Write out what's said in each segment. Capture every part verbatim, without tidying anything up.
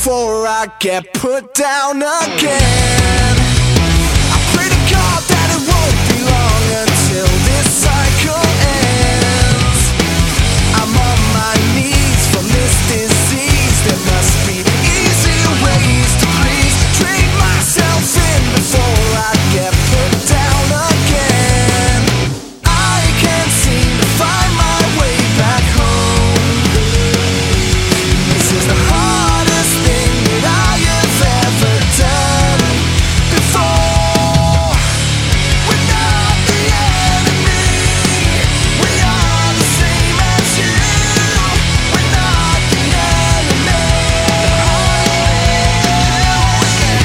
before I get put down again. I pray to God that it won't be long until this cycle ends. I'm on my knees from this disease. There must be easier ways to please trade myself in before I get put down again. I can't seem to find my way back home. This is the hardest thing that I have ever done before. We're not the enemy. We are the same as you. We're not the enemy.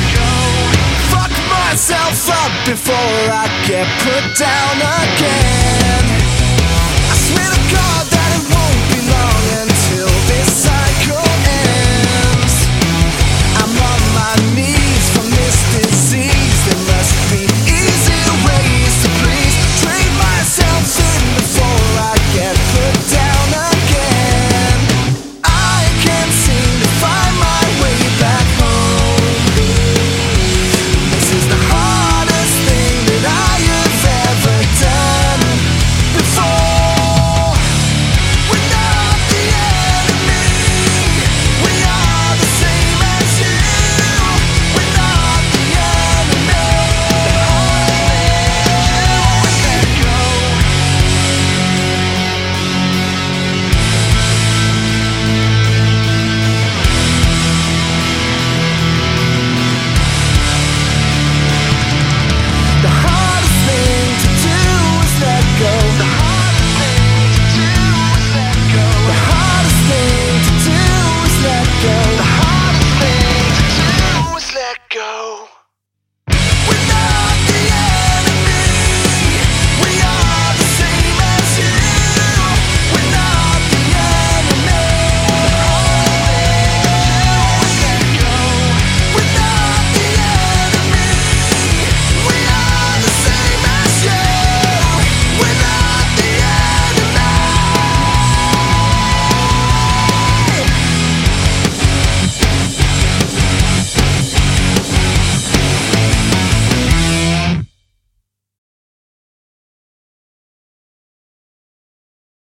Fuck myself up before I get put down again.